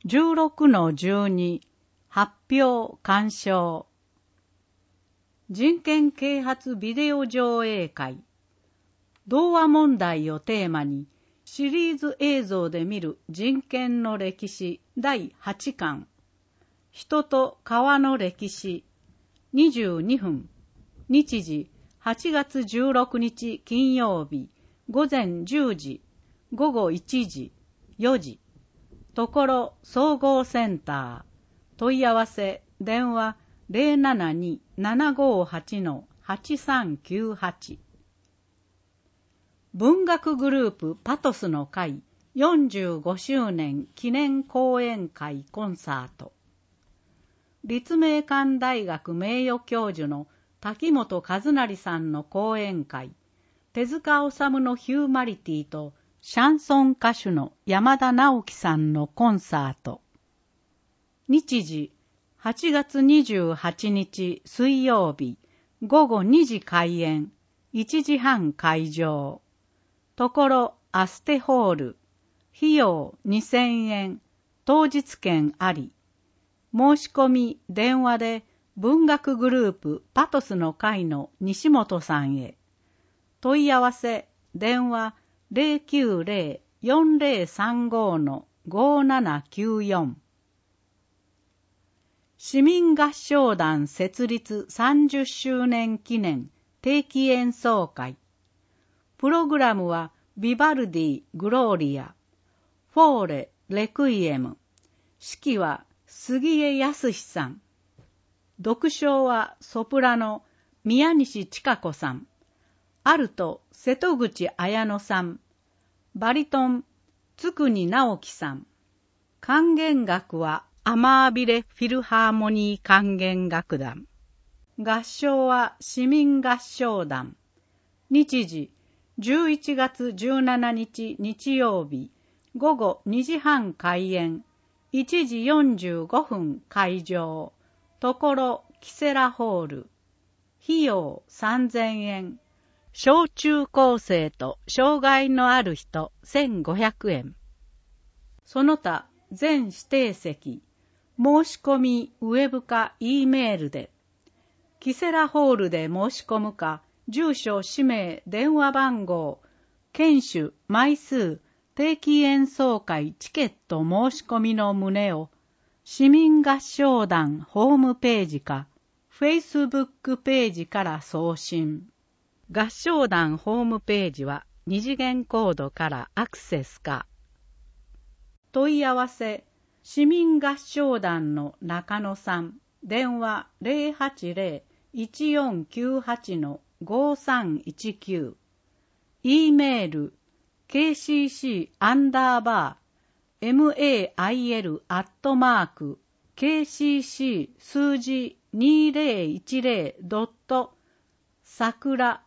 16-12 発表鑑賞。人権啓発ビデオ上映会。童話問題をテーマにシリーズ映像で見る人権の歴史第8巻。人と川の歴史。22分。日時8月16日金曜日午前10時、午後1時、4時。ところ総合センター。問い合わせ電話 072-758-8398。文学グループパトスの会45周年記念講演会コンサート。立命館大学名誉教授の滝本和成さんの講演会、手塚治虫のヒューマリティとシャンソン歌手の山田直樹さんのコンサート。日時8月28日水曜日午後2時開演、1時半会場。ところアステホール。費用2000円。当日券あり。申し込み電話で文学グループパトスの会の西本さんへ。問い合わせ電話 090-4035-5794。市民合唱団設立30周年記念定期演奏会。プログラムはビバルディ・グローリア、フォーレ・レクイエム。指揮は杉江康さん。独唱はソプラノ宮西千佳子さん。アルト瀬戸口綾乃さん。バリトン津国直樹さん。管弦楽はアマービレフィルハーモニー管弦楽団。合唱は市民合唱団。日時11月17日日曜日午後2時半開演、1時45分会場。ところキセラホール。費用3000円。小中高生と障害のある人1500円。その他全指定席。申し込みウェブか E メールで。キセラホールで申し込むか、住所、氏名、電話番号、研修、枚数、定期演奏会チケット申し込みの旨を市民合唱団ホームページか Facebook ページから送信。合唱団ホームページは二次元コードからアクセスか。問い合わせ市民合唱団の中野さん。電話 080-1498-5319。E メール kcc_mail@kcc 数字 2010.sakura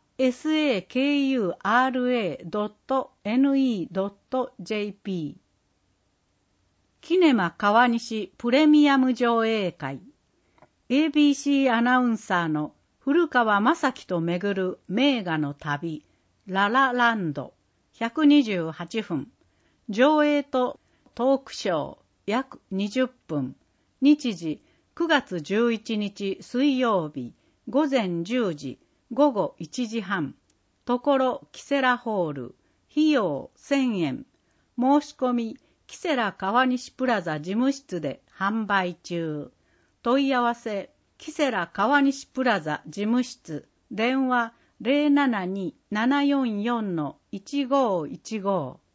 sakura.ne.jp。 キネマ川西プレミアム上映会。 ABC アナウンサーの古川正樹と巡る名画の旅ララランド128分。上映とトークショー約20分。日時9月11日水曜日午前10時、午後1時半。ところキセラホール。費用1000円。申し込みキセラ川西プラザ事務室で販売中。問い合わせキセラ川西プラザ事務室。電話 072-744-1515。